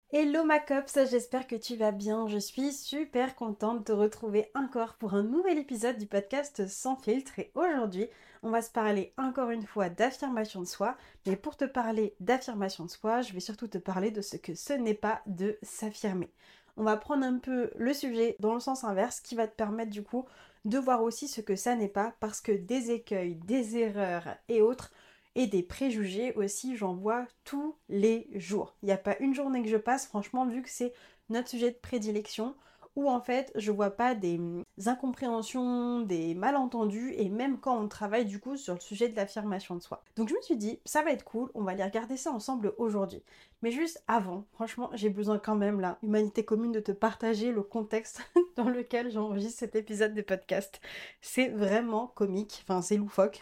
Hello ma copse, j'espère que tu vas bien. Je suis super contente de te retrouver encore pour un nouvel épisode du podcast Sans filtre. Et aujourd'hui, on va se parler encore une fois d'affirmation de soi. Mais pour te parler d'affirmation de soi, je vais surtout te parler de ce que ce n'est pas de s'affirmer. On va prendre un peu le sujet dans le sens inverse qui va te permettre du coup de voir aussi ce que ça n'est pas parce que des écueils, des erreurs et autres et des préjugés aussi, j'en vois tous les jours. Il n'y a pas une journée que je passe, franchement, vu que c'est notre sujet de prédilection, où en fait je vois pas des incompréhensions, des malentendus, et même quand on travaille du coup sur le sujet de l'affirmation de soi. Donc je me suis dit, ça va être cool, on va aller regarder ça ensemble aujourd'hui. Mais juste avant, franchement, j'ai besoin quand même, là, humanité commune, de te partager le contexte dans lequel j'enregistre cet épisode de podcast. C'est vraiment comique, enfin c'est loufoque.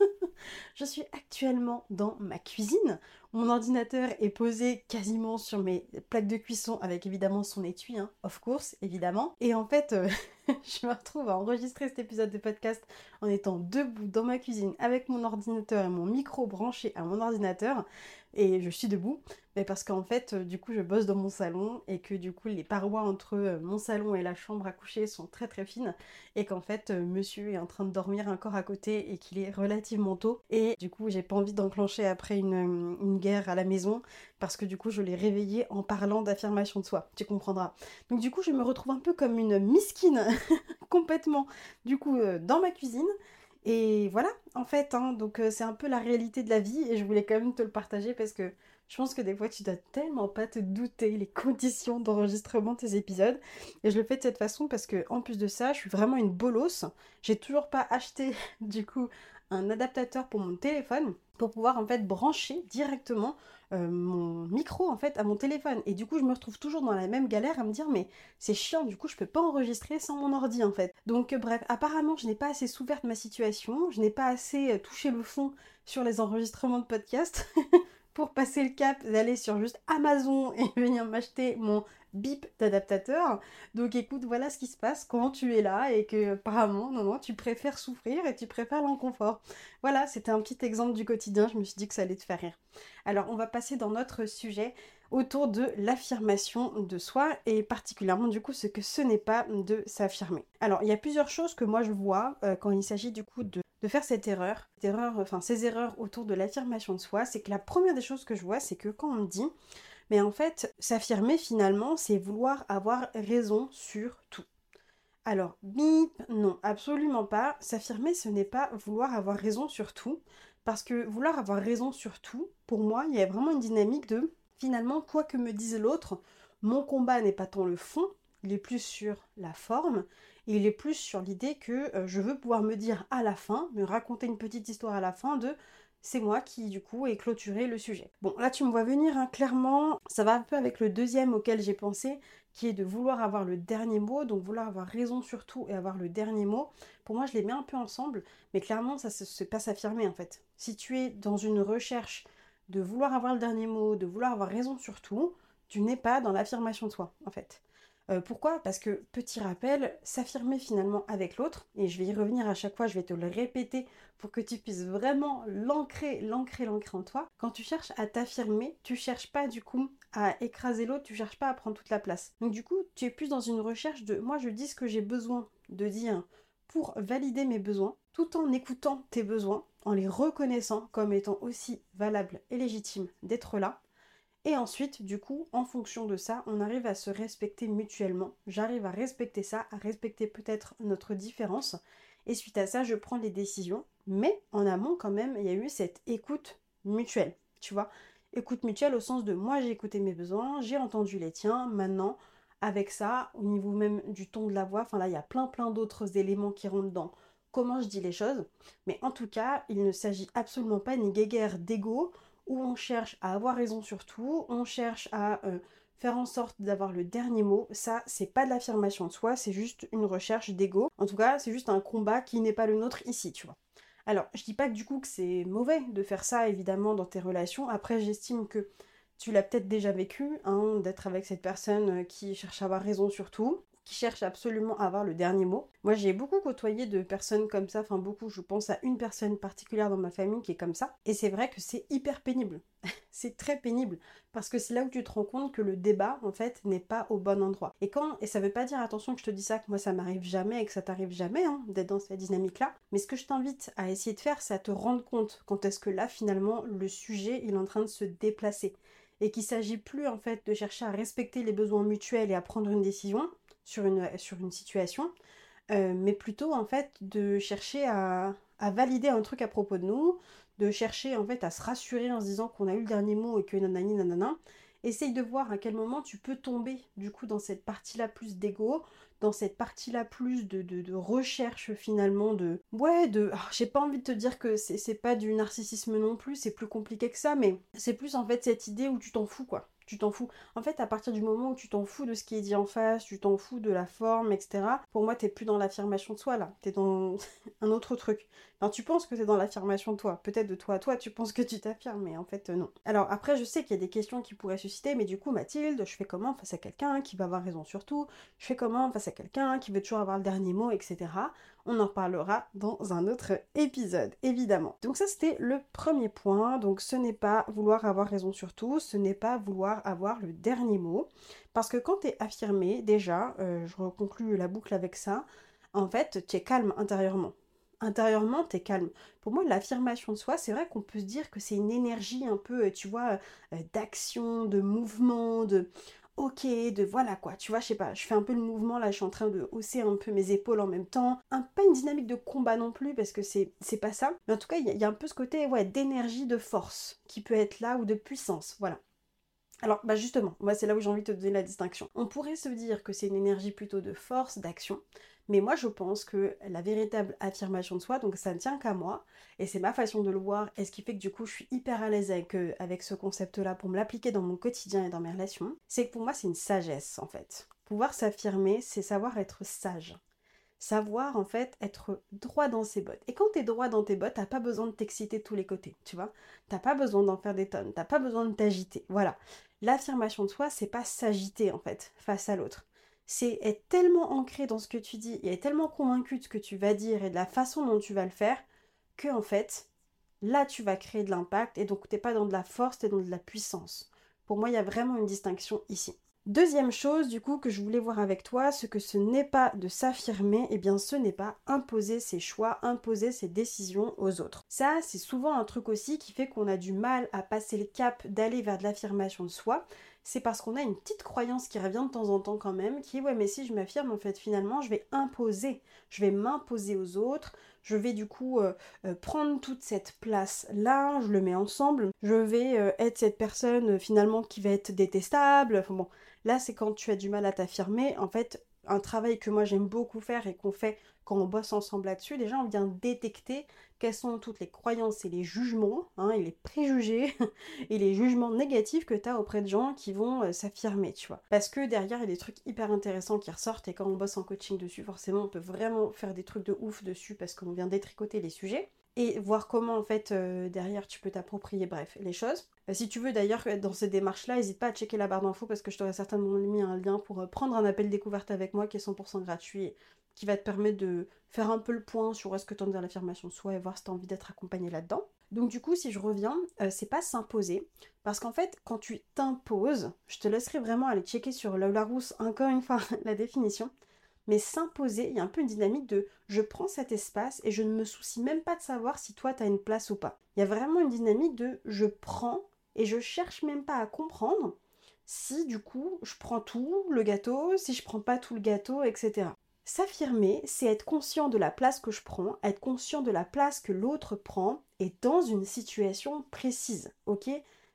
Je suis actuellement dans ma cuisine. Mon ordinateur est posé quasiment sur mes plaques de cuisson avec évidemment son étui, hein, of course, évidemment. Et en fait, je me retrouve à enregistrer cet épisode de podcast en étant debout dans ma cuisine avec mon ordinateur et mon micro branché à mon ordinateur. Et je suis debout, mais parce qu'en fait, du coup, je bosse dans mon salon et que du coup, les parois entre mon salon et la chambre à coucher sont très très fines et qu'en fait, monsieur est en train de dormir encore à côté et qu'il est relativement tôt. Et du coup, j'ai pas envie d'enclencher après une guerre à la maison parce que du coup, je l'ai réveillé en parlant d'affirmation de soi. Tu comprendras. Donc du coup, je me retrouve un peu comme une miskine complètement du coup dans ma cuisine. Et voilà, en fait, hein, donc c'est un peu la réalité de la vie et je voulais quand même te le partager parce que je pense que des fois tu dois tellement pas te douter les conditions d'enregistrement de tes épisodes. Et je le fais de cette façon parce que en plus de ça, je suis vraiment une bolosse. J'ai toujours pas acheté du coup un adaptateur pour mon téléphone pour pouvoir en fait brancher directement mon micro en fait à mon téléphone. Et du coup, je me retrouve toujours dans la même galère à me dire mais c'est chiant, du coup, je peux pas enregistrer sans mon ordi en fait. Donc bref, apparemment, je n'ai pas assez souffert de ma situation, je n'ai pas assez touché le fond sur les enregistrements de podcast pour passer le cap d'aller sur juste Amazon et venir m'acheter mon bip d'adaptateur. Donc écoute, voilà ce qui se passe quand tu es là et que apparemment, non, non, tu préfères souffrir et tu préfères l'inconfort. Voilà, c'était un petit exemple du quotidien, je me suis dit que ça allait te faire rire. Alors on va passer dans notre sujet autour de l'affirmation de soi et particulièrement du coup ce que ce n'est pas de s'affirmer. Alors il y a plusieurs choses que moi je vois quand il s'agit du coup de faire enfin ces erreurs autour de l'affirmation de soi, c'est que la première des choses que je vois, c'est que quand on me dit, mais en fait, s'affirmer finalement, c'est vouloir avoir raison sur tout. Alors, bip, non, absolument pas. S'affirmer, ce n'est pas vouloir avoir raison sur tout, parce que vouloir avoir raison sur tout, pour moi, il y a vraiment une dynamique de, finalement, quoi que me dise l'autre, mon combat n'est pas tant le fond, il est plus sur la forme, et il est plus sur l'idée que je veux pouvoir me dire à la fin, me raconter une petite histoire à la fin de c'est moi qui du coup ai clôturé le sujet. Bon, là tu me vois venir, hein, clairement, ça va un peu avec le deuxième auquel j'ai pensé, qui est de vouloir avoir le dernier mot, donc vouloir avoir raison sur tout et avoir le dernier mot. Pour moi, je les mets un peu ensemble, mais clairement, ça c'est pas s'affirmer en fait. Si tu es dans une recherche de vouloir avoir le dernier mot, de vouloir avoir raison sur tout, tu n'es pas dans l'affirmation de soi en fait. Pourquoi? Parce que, petit rappel, s'affirmer finalement avec l'autre, et je vais y revenir à chaque fois, je vais te le répéter pour que tu puisses vraiment l'ancrer en toi. Quand tu cherches à t'affirmer, tu cherches pas du coup à écraser l'autre, tu cherches pas à prendre toute la place. Donc du coup, tu es plus dans une recherche de moi je dis ce que j'ai besoin de dire pour valider mes besoins, tout en écoutant tes besoins, en les reconnaissant comme étant aussi valables et légitimes d'être là. Et ensuite, du coup, en fonction de ça, on arrive à se respecter mutuellement. J'arrive à respecter ça, à respecter peut-être notre différence. Et suite à ça, je prends les décisions. Mais en amont, quand même, il y a eu cette écoute mutuelle. Tu vois, écoute mutuelle au sens de moi, j'ai écouté mes besoins, j'ai entendu les tiens. Maintenant, avec ça, au niveau même du ton de la voix, enfin là, il y a plein d'autres éléments qui rentrent dans comment je dis les choses. Mais en tout cas, il ne s'agit absolument pas ni guéguerre d'ego où on cherche à avoir raison sur tout, on cherche à faire en sorte d'avoir le dernier mot. Ça, c'est pas de l'affirmation de soi, c'est juste une recherche d'ego. En tout cas, c'est juste un combat qui n'est pas le nôtre ici, tu vois. Alors, je dis pas que du coup que c'est mauvais de faire ça, évidemment, dans tes relations. Après, j'estime que tu l'as peut-être déjà vécu, hein, d'être avec cette personne qui cherche à avoir raison sur tout, qui cherchent absolument à avoir le dernier mot. Moi, j'ai beaucoup côtoyé de personnes comme ça, enfin beaucoup, je pense à une personne particulière dans ma famille qui est comme ça, et c'est vrai que c'est hyper pénible. C'est très pénible, parce que c'est là où tu te rends compte que le débat, en fait, n'est pas au bon endroit. Et ça veut pas dire, attention que je te dis ça, que moi ça m'arrive jamais et que ça t'arrive jamais, hein, d'être dans cette dynamique-là, mais ce que je t'invite à essayer de faire, c'est à te rendre compte quand est-ce que là, finalement, le sujet, il est en train de se déplacer. Et qu'il s'agit plus, en fait, de chercher à respecter les besoins mutuels et à prendre une décision sur une situation, mais plutôt, en fait, de chercher à valider un truc à propos de nous, de chercher en fait à se rassurer en se disant qu'on a eu le dernier mot et que nanani nanana. Essaye de voir à quel moment tu peux tomber du coup dans cette partie-là plus d'ego, dans cette partie-là plus de recherche finalement de... Ouais, j'ai pas envie de te dire que c'est pas du narcissisme non plus, c'est plus compliqué que ça, mais c'est plus en fait cette idée où tu t'en fous quoi. Tu t'en fous. En fait, à partir du moment où tu t'en fous de ce qui est dit en face, tu t'en fous de la forme, etc., pour moi, t'es plus dans l'affirmation de soi, là. T'es dans un autre truc. Alors tu penses que t'es dans l'affirmation de toi. Peut-être de toi à toi, tu penses que tu t'affirmes, mais en fait non. Alors après, je sais qu'il y a des questions qui pourraient susciter, mais du coup, Mathilde, je fais comment face à quelqu'un qui va avoir raison sur tout? Je fais comment face à quelqu'un qui veut toujours avoir le dernier mot, etc. On en reparlera dans un autre épisode, évidemment. Donc ça, c'était le premier point. Donc ce n'est pas vouloir avoir raison sur tout, ce n'est pas vouloir avoir le dernier mot. Parce que quand t'es affirmé, déjà, je reconclue la boucle avec ça, en fait, tu es calme intérieurement. Intérieurement, t'es calme. Pour moi, l'affirmation de soi, c'est vrai qu'on peut se dire que c'est une énergie un peu, tu vois, d'action, de mouvement, de ok, de voilà quoi, tu vois, je sais pas, je fais un peu le mouvement là, je suis en train de hausser un peu mes épaules en même temps. Pas une dynamique de combat non plus, parce que c'est pas ça. Mais en tout cas, il y a un peu ce côté, ouais, d'énergie, de force qui peut être là, ou de puissance, voilà. Alors, bah justement, moi c'est là où j'ai envie de te donner la distinction. On pourrait se dire que c'est une énergie plutôt de force, d'action, mais moi je pense que la véritable affirmation de soi, donc ça ne tient qu'à moi, et c'est ma façon de le voir, et ce qui fait que du coup je suis hyper à l'aise avec ce concept-là pour me l'appliquer dans mon quotidien et dans mes relations, c'est que pour moi c'est une sagesse en fait. Pouvoir s'affirmer, c'est savoir être sage. Savoir en fait être droit dans ses bottes. Et quand t'es droit dans tes bottes, t'as pas besoin de t'exciter de tous les côtés, tu vois. T'as pas besoin d'en faire des tonnes, t'as pas besoin de t'agiter. Voilà. L'affirmation de soi, c'est pas s'agiter en fait face à l'autre. C'est être tellement ancré dans ce que tu dis et être tellement convaincu de ce que tu vas dire et de la façon dont tu vas le faire que en fait, là tu vas créer de l'impact et donc t'es pas dans de la force, t'es dans de la puissance. Pour moi, il y a vraiment une distinction ici. Deuxième chose, du coup, que je voulais voir avec toi, ce que ce n'est pas de s'affirmer, eh bien ce n'est pas imposer ses choix, imposer ses décisions aux autres. Ça, c'est souvent un truc aussi qui fait qu'on a du mal à passer le cap d'aller vers de l'affirmation de soi. C'est parce qu'on a une petite croyance qui revient de temps en temps quand même, qui est ouais mais si je m'affirme, en fait finalement je vais imposer, je vais m'imposer aux autres, je vais du coup prendre toute cette place-là, je le mets ensemble, je vais être cette personne finalement qui va être détestable, enfin bon, là, c'est quand tu as du mal à t'affirmer. En fait, un travail que moi j'aime beaucoup faire et qu'on fait quand on bosse ensemble là-dessus, déjà on vient détecter quelles sont toutes les croyances et les jugements, hein, et les préjugés et les jugements négatifs que tu as auprès de gens qui vont s'affirmer, tu vois. Parce que derrière, il y a des trucs hyper intéressants qui ressortent et quand on bosse en coaching dessus, forcément, on peut vraiment faire des trucs de ouf dessus parce qu'on vient détricoter les sujets et voir comment en fait derrière tu peux t'approprier bref les choses. Si tu veux d'ailleurs être dans ces démarches-là, n'hésite pas à checker la barre d'infos parce que je t'aurai certainement mis un lien pour prendre un appel découverte avec moi qui est 100% gratuit et qui va te permettre de faire un peu le point sur est-ce que tu en es dans l'affirmation de soi et voir si tu as envie d'être accompagné là-dedans. Donc du coup, si je reviens, c'est pas s'imposer, parce qu'en fait, quand tu t'imposes, je te laisserai vraiment aller checker sur le Larousse, encore une fois, la définition, mais s'imposer, il y a un peu une dynamique de je prends cet espace et je ne me soucie même pas de savoir si toi tu as une place ou pas. Il y a vraiment une dynamique de je prends et je cherche même pas à comprendre si du coup je prends tout le gâteau, si je prends pas tout le gâteau, etc. S'affirmer, c'est être conscient de la place que je prends, être conscient de la place que l'autre prend et dans une situation précise, ok?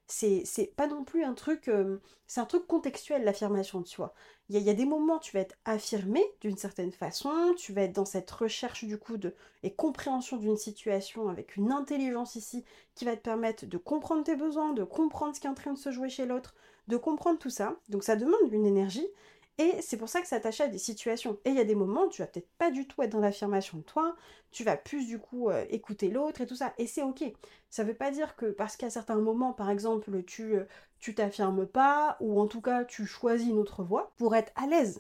C'est pas non plus un truc, c'est un truc contextuel l'affirmation de soi. Il y a des moments où tu vas être affirmé d'une certaine façon, tu vas être dans cette recherche du coup et compréhension d'une situation avec une intelligence ici qui va te permettre de comprendre tes besoins, de comprendre ce qui est en train de se jouer chez l'autre, de comprendre tout ça. Donc ça demande une énergie et c'est pour ça que ça t'attache à des situations. Et il y a des moments où tu vas peut-être pas du tout être dans l'affirmation de toi, tu vas plus du coup écouter l'autre et tout ça. Et c'est ok. Ça veut pas dire que parce qu'à certains moments, par exemple, tu t'affirmes pas, ou en tout cas tu choisis une autre voie pour être à l'aise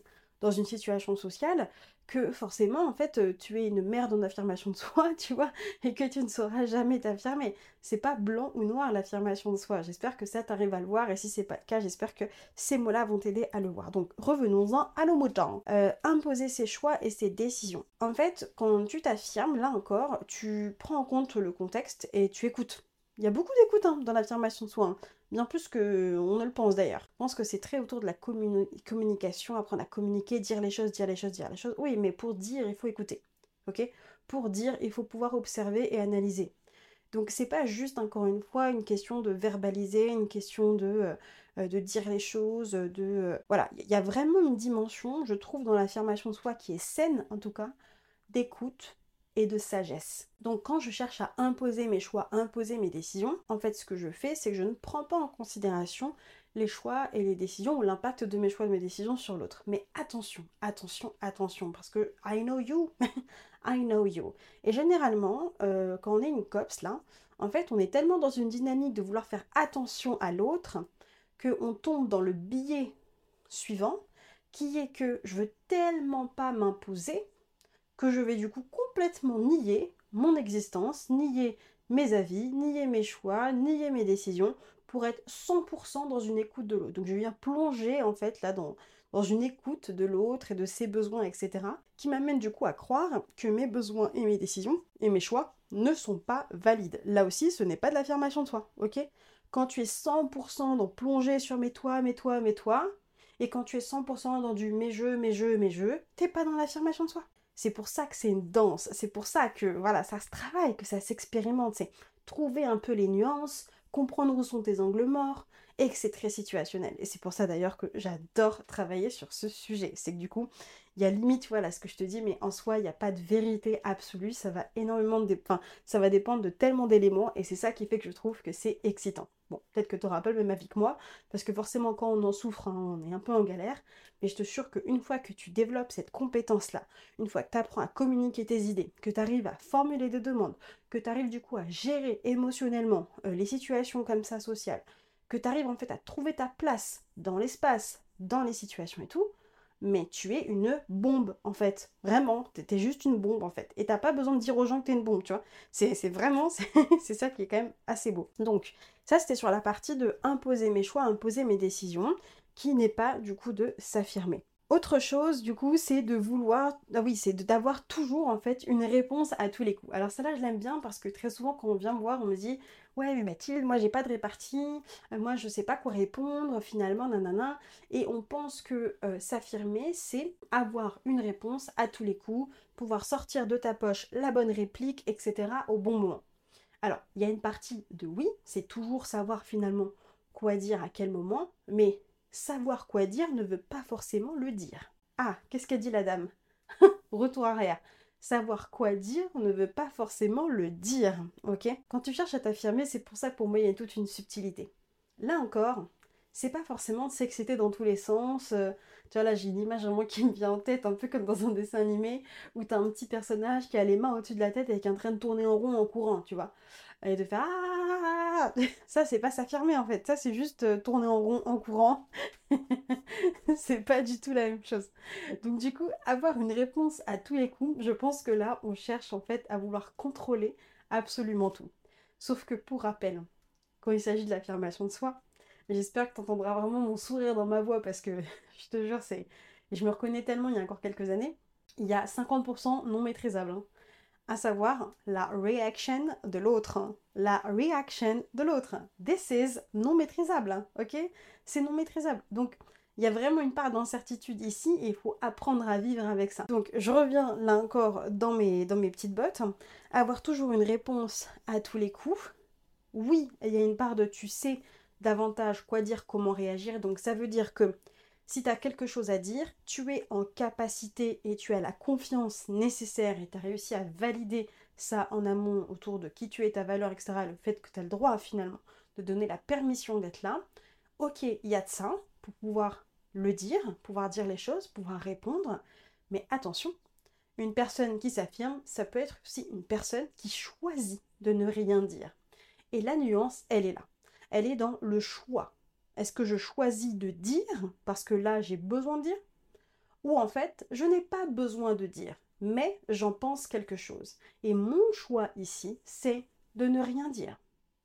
dans une situation sociale que forcément, en fait, tu es une merde en affirmation de soi, tu vois, et que tu ne sauras jamais t'affirmer. C'est pas blanc ou noir l'affirmation de soi. J'espère que ça t'arrive à le voir, et si c'est pas le cas, j'espère que ces mots-là vont t'aider à le voir. Donc revenons-en à nos moutons. Imposer ses choix et ses décisions. En fait, quand tu t'affirmes, là encore, tu prends en compte le contexte et tu écoutes. Il y a beaucoup d'écoute dans l'affirmation de soi, hein. Bien plus qu'on ne le pense d'ailleurs. Je pense que c'est très autour de la communication, apprendre à communiquer, dire les choses, dire les choses, dire les choses. Oui, mais pour dire, il faut écouter. Ok? Pour dire, il faut pouvoir observer et analyser. Donc c'est pas juste, encore une fois, une question de verbaliser, une question de dire les choses, voilà, il y a vraiment une dimension, je trouve, dans l'affirmation de soi qui est saine, en tout cas, d'écoute et de sagesse. Donc quand je cherche à imposer mes choix, imposer mes décisions, en fait ce que je fais, c'est que je ne prends pas en considération les choix et les décisions ou l'impact de mes choix et de mes décisions sur l'autre. Mais attention, attention, attention, parce que I know you, I know you. Et généralement, quand on est une copse là, en fait on est tellement dans une dynamique de vouloir faire attention à l'autre qu'on tombe dans le biais suivant, qui est que je veux tellement pas m'imposer que je vais du coup complètement nier mon existence, nier mes avis, nier mes choix, nier mes décisions pour être 100% dans une écoute de l'autre. Donc je viens plonger en fait là dans une écoute de l'autre et de ses besoins, etc. qui m'amène du coup à croire que mes besoins et mes décisions et mes choix ne sont pas valides. Là aussi, ce n'est pas de l'affirmation de soi, ok? Quand tu es 100% dans plonger sur mes toits, et quand tu es 100% dans du mes jeux, t'es pas dans l'affirmation de soi. C'est pour ça que c'est une danse, c'est pour ça que voilà, ça se travaille, que ça s'expérimente, c'est trouver un peu les nuances, comprendre où sont tes angles morts, et que c'est très situationnel. Et c'est pour ça d'ailleurs que j'adore travailler sur ce sujet. C'est que du coup, il y a limite, voilà, ce que je te dis, mais en soi, il n'y a pas de vérité absolue, ça va énormément ça va dépendre de tellement d'éléments, et c'est ça qui fait que je trouve que c'est excitant. Bon, peut-être que tu auras pas le même avis que moi, parce que forcément, quand on en souffre, hein, on est un peu en galère, mais je te jure qu'une fois que tu développes cette compétence-là, une fois que tu apprends à communiquer tes idées, que tu arrives à formuler des demandes, que tu arrives du coup à gérer émotionnellement les situations comme ça sociales, que tu arrives en fait à trouver ta place dans l'espace, dans les situations et tout, mais tu es une bombe en fait. Vraiment, t'es juste une bombe en fait. Et t'as pas besoin de dire aux gens que t'es une bombe, tu vois. C'est vraiment, c'est ça qui est quand même assez beau. Donc, ça c'était sur la partie de imposer mes choix, imposer mes décisions, qui n'est pas du coup de s'affirmer. Autre chose, du coup, c'est de vouloir, ah oui, c'est d'avoir toujours, en fait, une réponse à tous les coups. Alors ça là, je l'aime bien parce que très souvent, quand on vient me voir, on me dit, ouais, mais Mathilde, moi, j'ai pas de répartie, moi, je sais pas quoi répondre, finalement, nanana. Et on pense que s'affirmer, c'est avoir une réponse à tous les coups, pouvoir sortir de ta poche la bonne réplique, etc., au bon moment. Alors, il y a une partie de oui, c'est toujours savoir finalement quoi dire à quel moment, mais savoir quoi dire ne veut pas forcément le dire. Ah, qu'est-ce qu'a dit la dame? Retour arrière. Savoir quoi dire ne veut pas forcément le dire, ok? Quand tu cherches à t'affirmer, c'est pour ça que pour moi il y a toute une subtilité. Là encore, c'est pas forcément de s'exciter dans tous les sens. Tu vois, là j'ai une image vraiment qui me vient en tête, un peu comme dans un dessin animé, où t'as un petit personnage qui a les mains au-dessus de la tête et qui est en train de tourner en rond en courant, tu vois. Et de faire ah, ça c'est pas s'affirmer en fait, ça c'est juste tourner en rond en courant. C'est pas du tout la même chose. Donc du coup, avoir une réponse à tous les coups, je pense que là, on cherche en fait à vouloir contrôler absolument tout. Sauf que pour rappel, quand il s'agit de l'affirmation de soi, j'espère que tu entendras vraiment mon sourire dans ma voix parce que je te jure, c'est... Et je me reconnais tellement il y a encore quelques années, il y a 50% non maîtrisable, hein, à savoir la reaction de l'autre. La reaction de l'autre. This is non maîtrisable, ok? C'est non maîtrisable. Donc, il y a vraiment une part d'incertitude ici et il faut apprendre à vivre avec ça. Donc, je reviens là encore dans mes petites bottes. Avoir toujours une réponse à tous les coups. Oui, il y a une part de tu sais davantage quoi dire, comment réagir. Donc, ça veut dire que si tu as quelque chose à dire, tu es en capacité et tu as la confiance nécessaire et tu as réussi à valider ça en amont autour de qui tu es, ta valeur, etc. Le fait que tu as le droit finalement de donner la permission d'être là. Ok, il y a de ça pour pouvoir le dire, pouvoir dire les choses, pouvoir répondre. Mais attention, une personne qui s'affirme, ça peut être aussi une personne qui choisit de ne rien dire. Et la nuance, elle est là. Elle est dans le choix. Est-ce que je choisis de dire parce que là j'ai besoin de dire? Ou en fait, je n'ai pas besoin de dire, mais j'en pense quelque chose. Et mon choix ici, c'est de ne rien dire.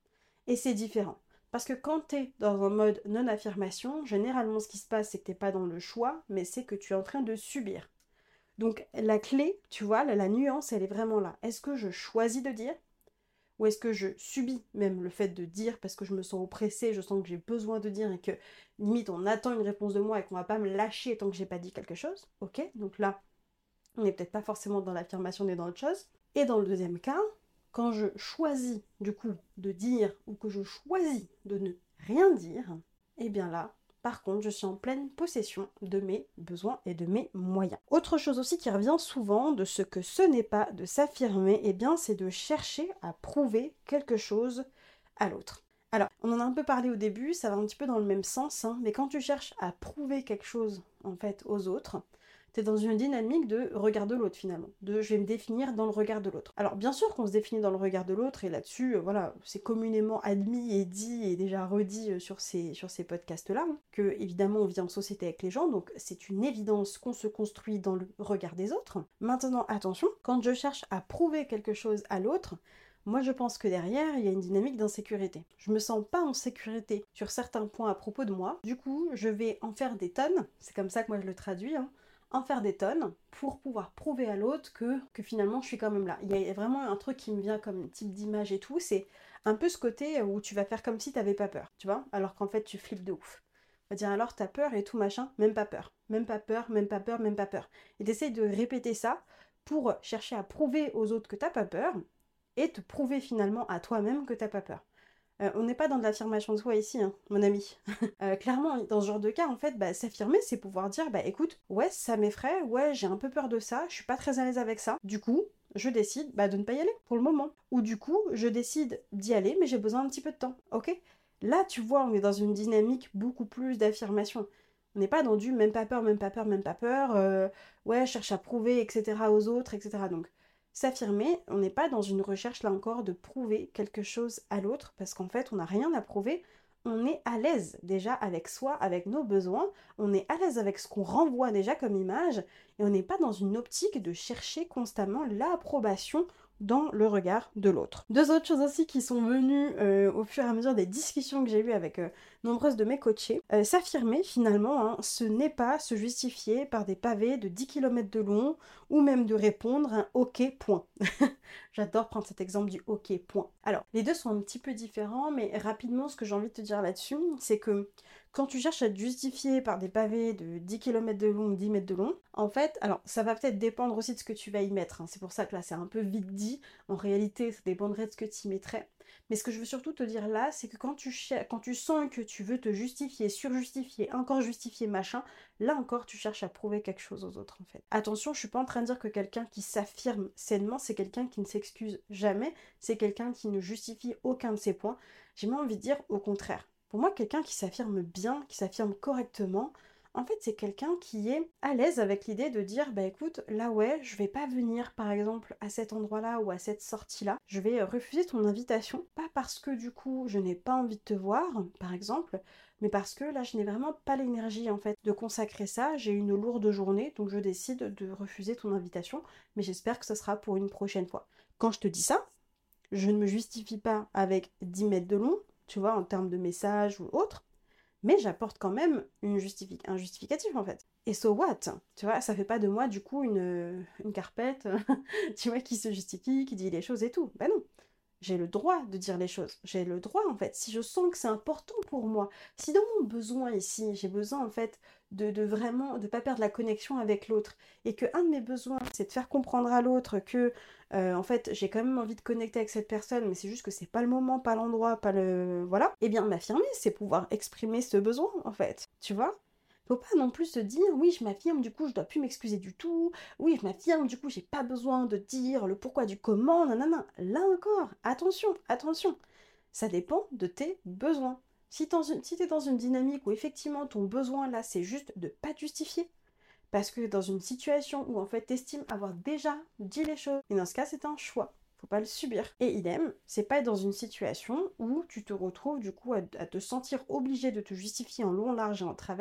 Et c'est différent. Parce que quand tu es dans un mode non-affirmation, généralement ce qui se passe, c'est que tu n'es pas dans le choix, mais c'est que tu es en train de subir. Donc la clé, tu vois, la nuance, elle est vraiment là. Est-ce que je choisis de dire ou est-ce que je subis même le fait de dire parce que je me sens oppressée, je sens que j'ai besoin de dire et que limite on attend une réponse de moi et qu'on va pas me lâcher tant que j'ai pas dit quelque chose. Ok, donc là, on n'est peut-être pas forcément dans l'affirmation, on est dans autre chose. Et dans le deuxième cas, quand je choisis du coup de dire ou que je choisis de ne rien dire, eh bien là, par contre, je suis en pleine possession de mes besoins et de mes moyens. Autre chose aussi qui revient souvent de ce que ce n'est pas de s'affirmer, eh bien c'est de chercher à prouver quelque chose à l'autre. Alors, on en a un peu parlé au début, ça va un petit peu dans le même sens, hein, mais quand tu cherches à prouver quelque chose en fait aux autres, t'es dans une dynamique de regard de l'autre finalement, de je vais me définir dans le regard de l'autre. Alors bien sûr qu'on se définit dans le regard de l'autre et là-dessus, voilà, c'est communément admis et dit et déjà redit sur ces podcasts-là, hein, que évidemment on vit en société avec les gens, donc c'est une évidence qu'on se construit dans le regard des autres. Maintenant attention, quand je cherche à prouver quelque chose à l'autre, moi je pense que derrière il y a une dynamique d'insécurité. Je me sens pas en sécurité sur certains points à propos de moi, du coup je vais en faire des tonnes, c'est comme ça que moi je le traduis, hein, en faire des tonnes pour pouvoir prouver à l'autre que finalement je suis quand même là. Il y a vraiment un truc qui me vient comme type d'image et tout, c'est un peu ce côté où tu vas faire comme si t'avais pas peur, tu vois, alors qu'en fait tu flippes de ouf. On va dire alors t'as peur et tout machin, même pas peur, même pas peur, même pas peur, même pas peur. Et t'essayes de répéter ça pour chercher à prouver aux autres que t'as pas peur et te prouver finalement à toi-même que t'as pas peur. On n'est pas dans de l'affirmation de soi ici, hein, mon ami. Clairement, dans ce genre de cas, en fait, s'affirmer, c'est pouvoir dire, écoute, ouais, ça m'effraie, ouais, j'ai un peu peur de ça, je suis pas très à l'aise avec ça. Du coup, je décide de ne pas y aller pour le moment. Ou du coup, je décide d'y aller, mais j'ai besoin d'un petit peu de temps, ok? Là, tu vois, on est dans une dynamique beaucoup plus d'affirmation. On n'est pas dans du même pas peur, même pas peur, même pas peur, ouais, je cherche à prouver, etc. aux autres, etc. Donc, s'affirmer, on n'est pas dans une recherche là encore de prouver quelque chose à l'autre, parce qu'en fait on n'a rien à prouver, on est à l'aise déjà avec soi, avec nos besoins, on est à l'aise avec ce qu'on renvoie déjà comme image, et on n'est pas dans une optique de chercher constamment l'approbation dans le regard de l'autre. Deux autres choses aussi qui sont venues au fur et à mesure des discussions que j'ai eues avec nombreuses de mes coachés, s'affirmer finalement, hein, ce n'est pas se justifier par des pavés de 10 km de long ou même de répondre un OK point. J'adore prendre cet exemple du OK point. Alors, les deux sont un petit peu différents, mais rapidement, ce que j'ai envie de te dire là-dessus, c'est que quand tu cherches à te justifier par des pavés de 10 km de long ou 10 mètres de long, en fait, alors ça va peut-être dépendre aussi de ce que tu vas y mettre, hein. C'est pour ça que là c'est un peu vite dit, en réalité ça dépendrait de ce que tu y mettrais. Mais ce que je veux surtout te dire là, c'est que quand tu sens que tu veux te justifier, surjustifier, encore justifier, machin, là encore tu cherches à prouver quelque chose aux autres en fait. Attention, je suis pas en train de dire que quelqu'un qui s'affirme sainement, c'est quelqu'un qui ne s'excuse jamais, c'est quelqu'un qui ne justifie aucun de ses points. J'ai même envie de dire au contraire. Pour moi, quelqu'un qui s'affirme bien, qui s'affirme correctement, en fait, c'est quelqu'un qui est à l'aise avec l'idée de dire, écoute, là ouais, je vais pas venir par exemple à cet endroit-là ou à cette sortie-là, je vais refuser ton invitation, pas parce que du coup je n'ai pas envie de te voir, par exemple, mais parce que là je n'ai vraiment pas l'énergie en fait de consacrer ça, j'ai une lourde journée, donc je décide de refuser ton invitation, mais j'espère que ce sera pour une prochaine fois. Quand je te dis ça, je ne me justifie pas avec 10 mètres de long, tu vois, en termes de message ou autre, mais j'apporte quand même un justificatif en fait. Et so what? Tu vois, ça fait pas de moi du coup une carpette, tu vois, qui se justifie, qui dit les choses et tout. Ben non, j'ai le droit de dire les choses. J'ai le droit en fait. Si je sens que c'est important pour moi, si dans mon besoin ici, j'ai besoin en fait de vraiment de pas perdre la connexion avec l'autre et que un de mes besoins c'est de faire comprendre à l'autre que en fait j'ai quand même envie de connecter avec cette personne mais c'est juste que c'est pas le moment, pas l'endroit, pas le voilà, et bien m'affirmer c'est pouvoir exprimer ce besoin en fait, tu vois. Faut pas non plus se dire oui je m'affirme du coup je dois plus m'excuser du tout, oui je m'affirme du coup j'ai pas besoin de dire le pourquoi du comment, nanana. Là encore, attention, ça dépend de tes besoins. Si t'es dans une dynamique où effectivement ton besoin là c'est juste de pas te justifier, parce que dans une situation où en fait t'estimes avoir déjà dit les choses, et dans ce cas c'est un choix, faut pas le subir. Et idem, c'est pas être dans une situation où tu te retrouves du coup à te sentir obligé de te justifier en long, large et en travers,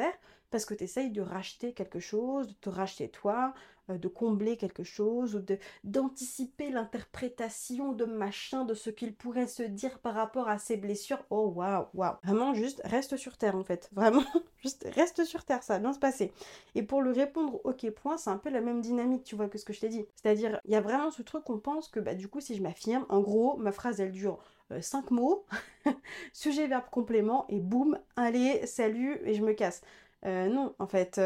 parce que tu essayes de racheter quelque chose, de te racheter toi, de combler quelque chose, ou d'anticiper l'interprétation de machin, de ce qu'il pourrait se dire par rapport à ses blessures. Oh waouh, waouh. Vraiment, juste reste sur terre en fait. Vraiment, juste reste sur terre, ça va bien se passer. Et pour le répondre ok point, c'est un peu la même dynamique, tu vois, que ce que je t'ai dit. C'est-à-dire, il y a vraiment ce truc qu'on pense que, du coup, si je m'affirme, en gros, ma phrase, elle dure 5 mots, sujet, verbe, complément, et boum, allez, salut, et je me casse. Non, en fait,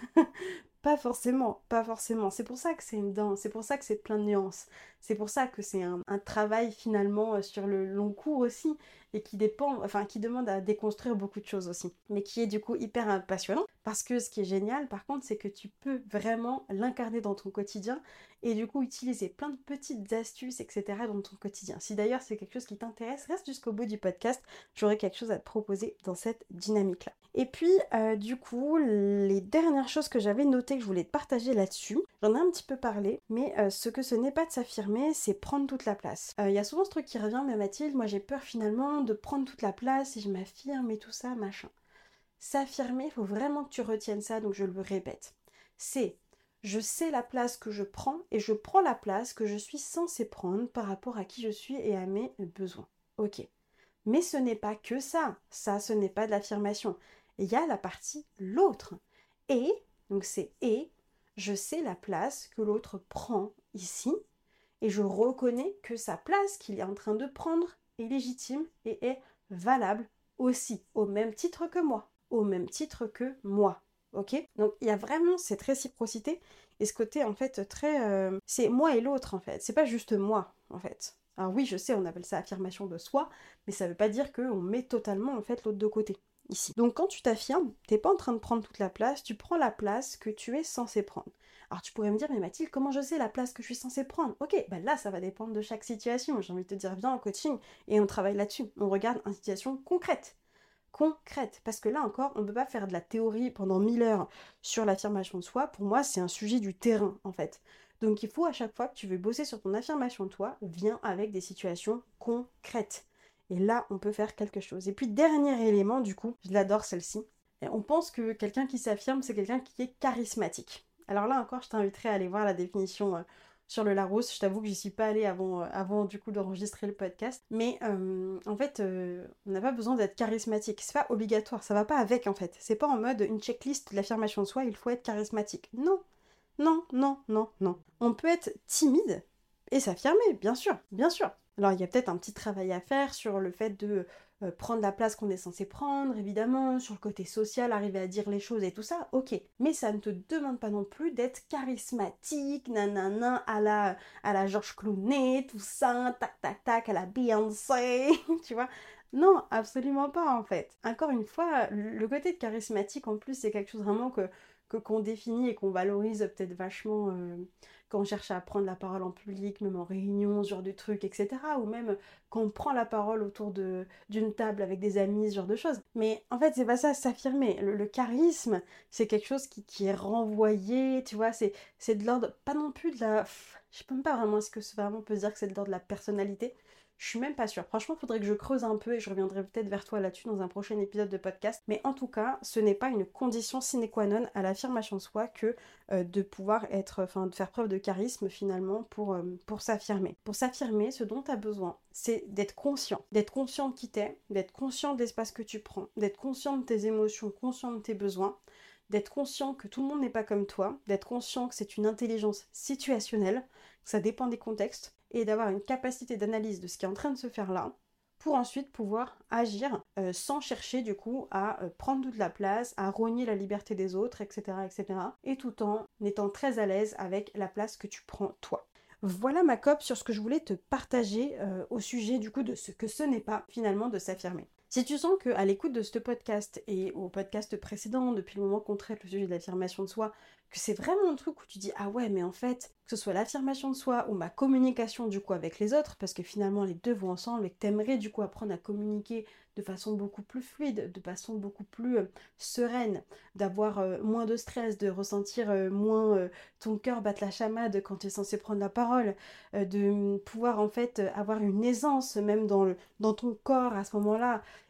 pas forcément, pas forcément. C'est pour ça que c'est une danse, c'est pour ça que c'est plein de nuances. C'est pour ça que c'est un travail finalement sur le long cours aussi, et qui dépend, enfin qui demande à déconstruire beaucoup de choses aussi. Mais qui est du coup hyper passionnant, parce que ce qui est génial par contre, c'est que tu peux vraiment l'incarner dans ton quotidien, et du coup utiliser plein de petites astuces, etc. dans ton quotidien. Si d'ailleurs c'est quelque chose qui t'intéresse, reste jusqu'au bout du podcast, j'aurai quelque chose à te proposer dans cette dynamique-là. Et puis, du coup, les dernières choses que j'avais notées que je voulais te partager là-dessus, j'en ai un petit peu parlé, mais ce que ce n'est pas de s'affirmer, c'est prendre toute la place. Il y a souvent ce truc qui revient, mais Mathilde, moi j'ai peur finalement de prendre toute la place si je m'affirme et tout ça, machin. S'affirmer, il faut vraiment que tu retiennes ça, donc je le répète. C'est, je sais la place que je prends et je prends la place que je suis censée prendre par rapport à qui je suis et à mes besoins. Ok. Mais ce n'est pas que ça. Ça, ce n'est pas de l'affirmation. Il y a la partie l'autre. Et, donc c'est et, je sais la place que l'autre prend ici et je reconnais que sa place qu'il est en train de prendre est légitime et est valable aussi, au même titre que moi. Au même titre que moi. Ok? Donc il y a vraiment cette réciprocité et ce côté en fait très... c'est moi et l'autre en fait. C'est pas juste moi en fait. Alors oui, je sais, on appelle ça affirmation de soi, mais ça veut pas dire qu'on met totalement en fait l'autre de côté ici. Donc quand tu t'affirmes, t'es pas en train de prendre toute la place, tu prends la place que tu es censé prendre. Alors tu pourrais me dire, mais Mathilde, comment je sais la place que je suis censée prendre? Ok, là ça va dépendre de chaque situation. J'ai envie de te dire, viens en coaching et on travaille là-dessus. On regarde une situation concrète. Concrète. Parce que là encore, on ne peut pas faire de la théorie pendant 1000 heures sur l'affirmation de soi. Pour moi, c'est un sujet du terrain en fait. Donc il faut à chaque fois que tu veux bosser sur ton affirmation de toi, viens avec des situations concrètes. Et là, on peut faire quelque chose. Et puis, dernier élément, du coup, je l'adore celle-ci. On pense que quelqu'un qui s'affirme, c'est quelqu'un qui est charismatique. Alors là encore, je t'inviterai à aller voir la définition sur le Larousse. Je t'avoue que j'y suis pas allée avant du coup d'enregistrer le podcast. Mais en fait, on n'a pas besoin d'être charismatique. C'est pas obligatoire, ça va pas avec en fait. C'est pas en mode une checklist de l'affirmation de soi, il faut être charismatique. Non, non, non, non, non. On peut être timide et s'affirmer, bien sûr, bien sûr. Alors il y a peut-être un petit travail à faire sur le fait de prendre la place qu'on est censé prendre, évidemment, sur le côté social, arriver à dire les choses et tout ça, ok. Mais ça ne te demande pas non plus d'être charismatique, nanana, à la George Clooney, tout ça, tac tac tac, à la Beyoncé, tu vois. Non, absolument pas en fait. Encore une fois, le côté de charismatique en plus, c'est quelque chose vraiment qu'on définit et qu'on valorise peut-être vachement quand on cherche à prendre la parole en public, même en réunion, ce genre de trucs, etc. Ou même quand on prend la parole autour d'une table avec des amis, ce genre de choses. Mais en fait, c'est pas ça, s'affirmer. Le charisme, c'est quelque chose qui est renvoyé, tu vois, c'est de l'ordre, pas non plus de la... Je sais même pas vraiment, est-ce que c'est vraiment on peut se dire que c'est de l'ordre de la personnalité. Je suis même pas sûre. Franchement, il faudrait que je creuse un peu et je reviendrai peut-être vers toi là-dessus dans un prochain épisode de podcast. Mais en tout cas, ce n'est pas une condition sine qua non à l'affirmation de soi que de pouvoir être, enfin, de faire preuve de charisme finalement pour s'affirmer. Pour s'affirmer, ce dont tu as besoin, c'est d'être conscient. D'être conscient de qui t'es, d'être conscient de l'espace que tu prends, d'être conscient de tes émotions, conscient de tes besoins, d'être conscient que tout le monde n'est pas comme toi, d'être conscient que c'est une intelligence situationnelle, que ça dépend des contextes, et d'avoir une capacité d'analyse de ce qui est en train de se faire là, pour ensuite pouvoir agir sans chercher du coup à prendre toute la place, à rogner la liberté des autres, etc., etc. Et tout en étant très à l'aise avec la place que tu prends toi. Voilà ma copie sur ce que je voulais te partager au sujet du coup de ce que ce n'est pas finalement de s'affirmer. Si tu sens qu'à l'écoute de ce podcast et au podcast précédent, depuis le moment qu'on traite le sujet de l'affirmation de soi, que c'est vraiment un truc où tu dis ah ouais mais en fait, que ce soit l'affirmation de soi ou ma communication du coup avec les autres, parce que finalement les deux vont ensemble et que t'aimerais du coup apprendre à communiquer de façon beaucoup plus fluide, de façon beaucoup plus sereine, d'avoir moins de stress, de ressentir moins ton cœur battre la chamade quand tu es censé prendre la parole, de pouvoir en fait avoir une aisance même dans ton corps à ce moment-là,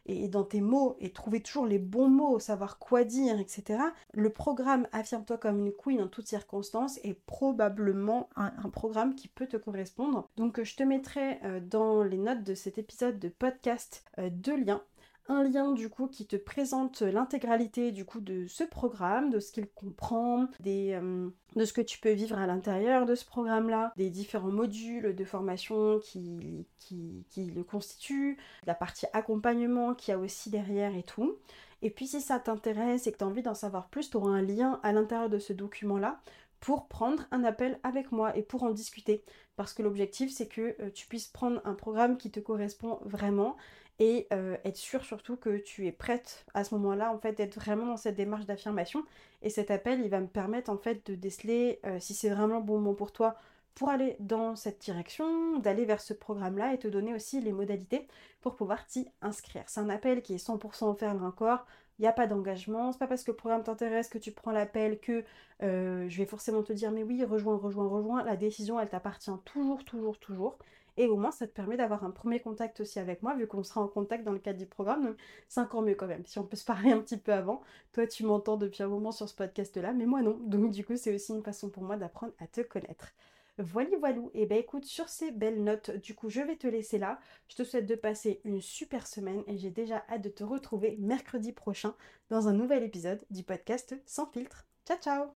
et dans tes mots et trouver toujours les bons mots, savoir quoi dire, etc. Le programme Affirme-toi comme une queen en toutes circonstances est probablement un programme qui peut te correspondre. Donc je te mettrai dans les notes de cet épisode de podcast deux liens. Un lien du coup qui te présente l'intégralité du coup de ce programme, de ce qu'il comprend, de ce que tu peux vivre à l'intérieur de ce programme-là, des différents modules de formation qui le constituent, la partie accompagnement qu'il y a aussi derrière et tout. Et puis si ça t'intéresse et que tu as envie d'en savoir plus, tu auras un lien à l'intérieur de ce document-là pour prendre un appel avec moi et pour en discuter. Parce que l'objectif, c'est que tu puisses prendre un programme qui te correspond vraiment et être sûr surtout que tu es prête à ce moment-là, en fait, d'être vraiment dans cette démarche d'affirmation. Et cet appel, il va me permettre, en fait, de déceler si c'est vraiment le bon moment pour toi pour aller dans cette direction, d'aller vers ce programme-là et te donner aussi les modalités pour pouvoir t'y inscrire. C'est un appel qui est 100% offert là encore. Il n'y a pas d'engagement, c'est pas parce que le programme t'intéresse que tu prends l'appel que je vais forcément te dire mais oui, rejoins. La décision, elle t'appartient toujours. Et au moins, ça te permet d'avoir un premier contact aussi avec moi, vu qu'on sera en contact dans le cadre du programme. Donc, c'est encore mieux quand même, si on peut se parler un petit peu avant. Toi, tu m'entends depuis un moment sur ce podcast-là, mais moi non. Donc, du coup, c'est aussi une façon pour moi d'apprendre à te connaître. Voilou. Et ben écoute, sur ces belles notes, du coup, je vais te laisser là. Je te souhaite de passer une super semaine et j'ai déjà hâte de te retrouver mercredi prochain dans un nouvel épisode du podcast Sans filtre. Ciao, ciao!